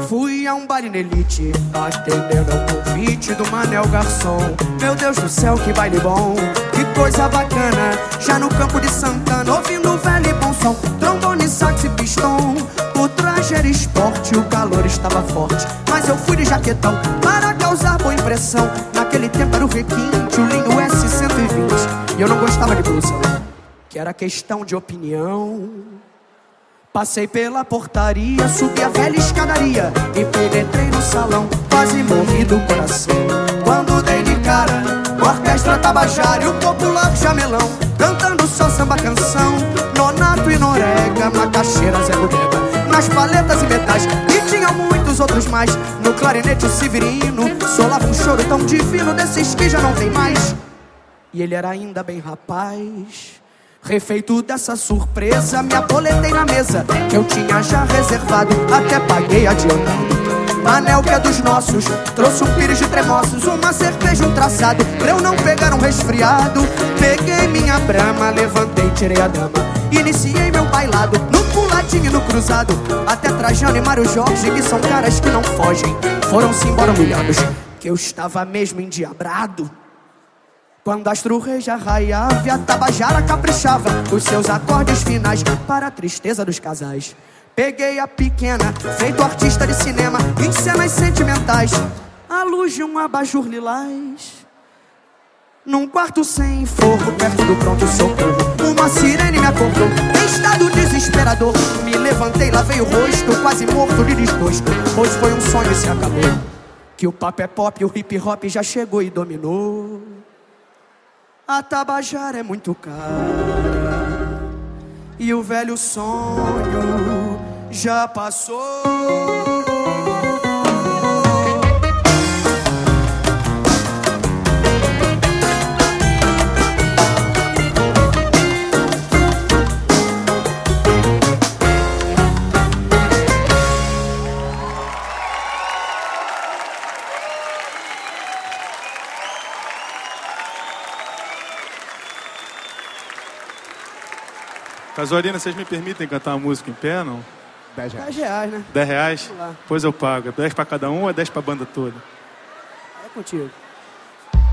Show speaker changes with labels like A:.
A: Fui a um baile na elite, atendendo ao convite do Manel Garçom. Meu Deus do céu, que baile bom, que coisa bacana. Já no campo de Santana, ouvindo o velho e bom som, trombone, sax e pistão. O traje era esporte, o calor estava forte, mas eu fui de jaquetão para causar boa impressão. Naquele tempo era o requinte, o linho S120, e eu não gostava de blusa, que era questão de opinião. Passei pela portaria, subi a velha escadaria e penetrei no salão, quase morri do coração. Quando dei de cara, orquestra Tabajara e o popular jamelão, cantando só samba canção, Nonato e Norega, Macaxeira, Zé Bodega, nas paletas e metais, e tinha muitos outros mais. No clarinete o Severino solava um choro tão divino, desses que já não tem mais. E ele era ainda bem rapaz. Refeito dessa surpresa, me aboletei na mesa que eu tinha já reservado, até paguei adiantado. Manel, que é dos nossos, trouxe um pires de tremoços, uma cerveja, um traçado, pra eu não pegar um resfriado. Peguei minha brama, levantei, tirei a dama, iniciei meu bailado, no puladinho e no cruzado. Até Trajano e Mário Jorge, que são caras que não fogem, foram-se embora humilhados, que eu estava mesmo endiabrado. Quando Astro Rei já raiava e a Tabajara caprichava os seus acordes finais para a tristeza dos casais. Peguei a pequena, feito artista de cinema, em cenas sentimentais, à luz de um abajur lilás. Num quarto sem forro, perto do pronto-socorro, uma sirene me acordou, em estado desesperador. Me levantei, lavei o rosto, quase morto de desgosto, pois foi um sonho e se acabou. Que o papo é pop e o hip hop já chegou e dominou. A Tabajara é muito cara e o velho sonho já passou.
B: Casolina, vocês me permitem cantar uma música em pé, não?
A: R$10, né?
B: R$10? Pois eu pago. 10 pra cada um ou é 10 pra banda toda?
A: É contigo.